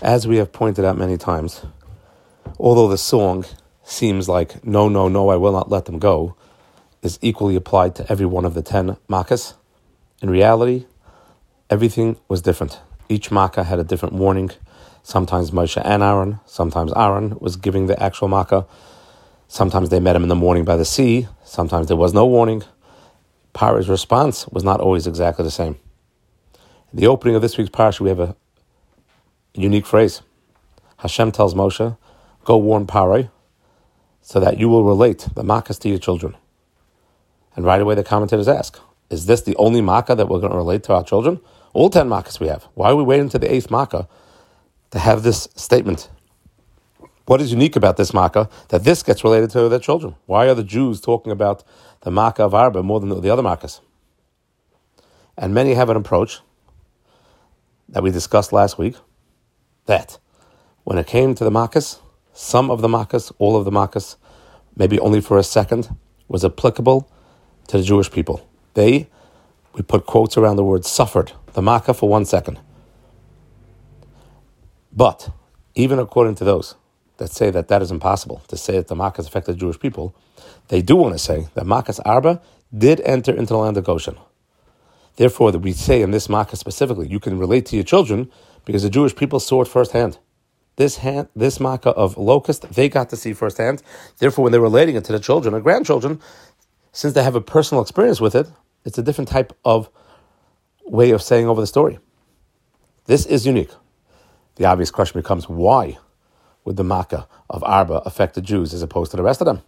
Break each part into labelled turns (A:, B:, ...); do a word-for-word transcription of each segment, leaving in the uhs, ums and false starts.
A: As we have pointed out many times, although the song seems like no, no, no, I will not let them go, is equally applied to every one of the ten makkahs. In reality, everything was different. Each makkah had a different warning. Sometimes Moshe and Aaron, sometimes Aaron was giving the actual makkah. Sometimes they met him in the morning by the sea. Sometimes there was no warning. Paro's response was not always exactly the same. In the opening of this week's parasha, we have a unique phrase. Hashem tells Moshe, go warn Paro so that you will relate the makkahs to your children. And right away the commentators ask, is this the only makkah that we're going to relate to our children? All ten makkahs we have. Why are we waiting to the eighth makkah to have this statement? What is unique about this makkah that this gets related to their children? Why are the Jews talking about the makkah of Arba more than the other makkahs? And many have an approach that we discussed last week, that when it came to the makkahs, some of the makkahs, all of the makkahs, maybe only for a second, was applicable to the Jewish people. They, we put quotes around the word, suffered the makkah for one second. But even according to those that say that that is impossible, to say that the makkahs affected Jewish people, they do want to say that makkahs Arba did enter into the land of Goshen. Therefore, that we say in this makkah specifically, you can relate to your children because the Jewish people saw it firsthand. This hand, this makkah of locust, they got to see firsthand. Therefore, when they're relating it to the children or grandchildren, since they have a personal experience with it, it's a different type of way of saying over the story. This is unique. The obvious question becomes, why would the makkah of Arba affect the Jews as opposed to the rest of them?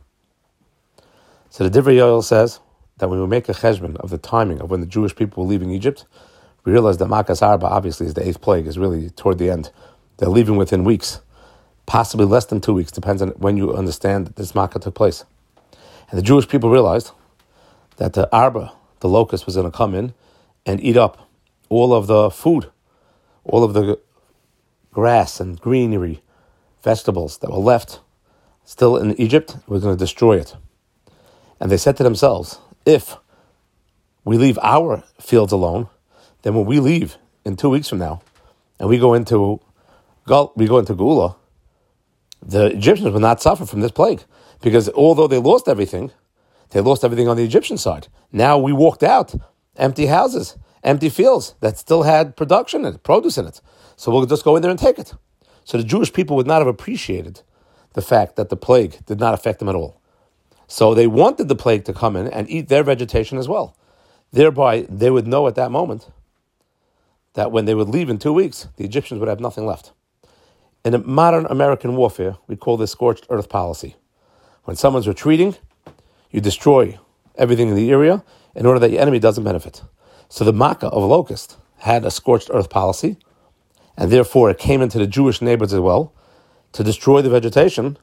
A: So the Divrei Yoel says that when we make a cheshbon of the timing of when the Jewish people were leaving Egypt, we realize that makkahs Arba obviously is the eighth plague, is really toward the end. They're leaving within weeks, possibly less than two weeks, depends on when you understand that this makkah took place. And the Jewish people realized that the Arba, the locust, was going to come in and eat up all of the food, all of the grass and greenery, vegetables that were left still in Egypt. We're going to destroy it. And they said to themselves, if we leave our fields alone, then when we leave in two weeks from now, and we go into we go into Geula, the Egyptians will not suffer from this plague, because although they lost everything, they lost everything on the Egyptian side. Now we walked out empty houses, empty fields that still had production in it, produce in it. So we'll just go in there and take it. So the Jewish people would not have appreciated the fact that the plague did not affect them at all. So they wanted the plague to come in and eat their vegetation as well. Thereby, they would know at that moment that when they would leave in two weeks, the Egyptians would have nothing left. In a modern American warfare, we call this scorched earth policy. When someone's retreating, you destroy everything in the area in order that your enemy doesn't benefit. So the makkah of locust had a scorched earth policy, and therefore it came into the Jewish neighborhoods as well to destroy the vegetation.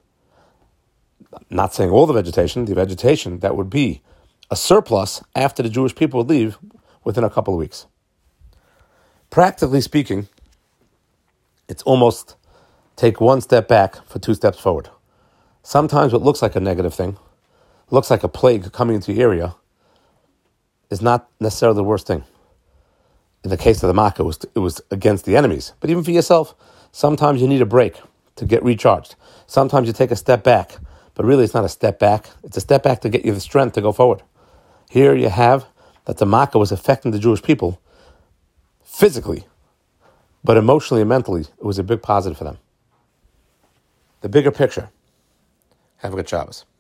A: Not saying all the vegetation, the vegetation that would be a surplus after the Jewish people would leave within a couple of weeks. Practically speaking, it's almost take one step back for two steps forward. Sometimes what looks like a negative thing, looks like a plague coming into your area, is not necessarily the worst thing. In the case of the makkah, it was, it was against the enemies. But even for yourself, sometimes you need a break to get recharged. Sometimes you take a step back, but really it's not a step back. It's a step back to get you the strength to go forward. Here you have that the makkah was affecting the Jewish people physically, but emotionally and mentally, it was a big positive for them. The bigger picture. Have a good Shabbos.